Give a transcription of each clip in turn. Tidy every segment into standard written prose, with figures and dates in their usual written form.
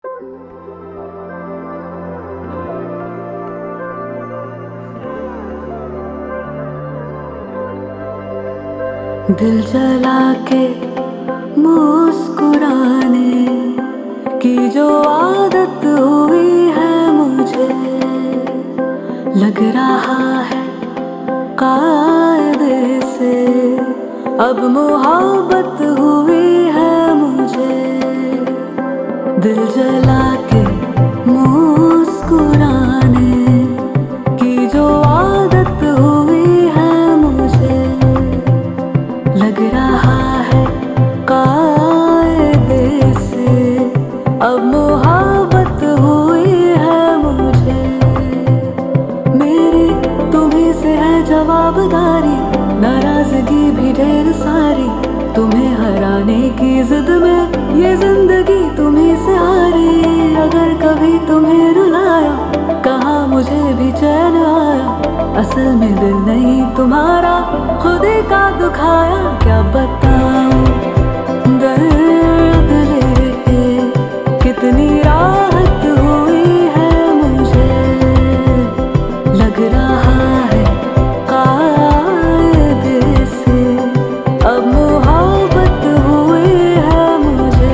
दिल जला के मुस्कुराने की जो आदत हुई है मुझे, लग रहा है कायदे से अब मोहब्बत हुई है मुझे। दिल जला के मुस्कुराने की जो आदत हुई है मुझे, लग रहा है कायदे से अब मोहब्बत हुई है मुझे। मेरी तुम्हीं से है जवाबदारी, नाराजगी भी ढेर सारी, तुम्हें हराने की जिद में ये जिंदगी तुम्हीं से हारी। अगर कभी तुम्हें रुलाया, कहा मुझे भी चैन आया, असल में दिल नहीं तुम्हारा खुद ही का दुखाया। क्या बताऊं दर्द लेके कितनी राहत हुई है मुझे, लग रहा है कायदे से अब मोहब्बत हुई है मुझे।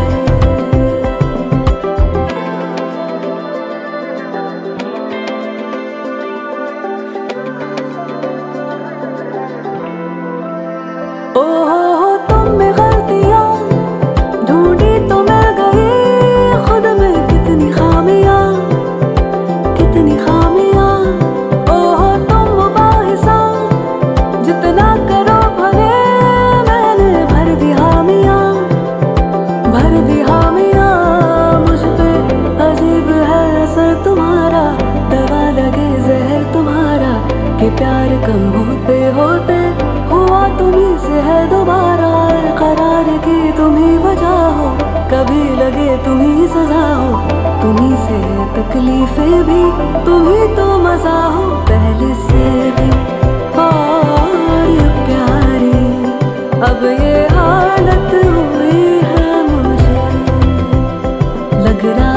ओहो तुम में गलतियां ढूंढी तो मिल गई, खुद में कितनी खामियां, कितनी खामियां। ओहो तुम मुबाहिसा जितना करो भले, मैंने भर दी हामियां, भर दी हामियां। मुझ पे अजीब है असर तुम्हारा, दवा लगे जहर तुम्हारा, कि प्यार कम होते होते हुआ तुम्हीं से है दोबारा। करार की तुम्हीं वजह हो, कभी लगे तुम्हीं सजा हो, तुम्हीं से तकलीफें भी तुम्हीं तो मजा हो। पहले से भी और प्यारी अब ये हालत हुई है मुझे, लग रहा